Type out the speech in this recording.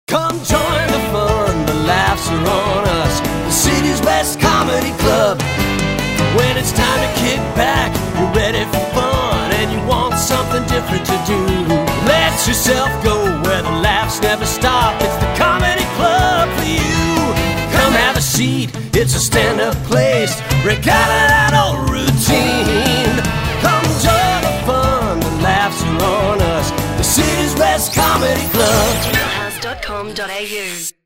Come join the fun, the laughs are on us. The city's best comedy club. When it's time to kick back, you're ready for fun, and you want something different to do. Let yourself go where the laughs never stop. It's the comedy club for you. Come have a seat, it's a stand-up place. Break out of that old routine. Come join the fun, the laughs are on us. The city's best comedy club. House.com.au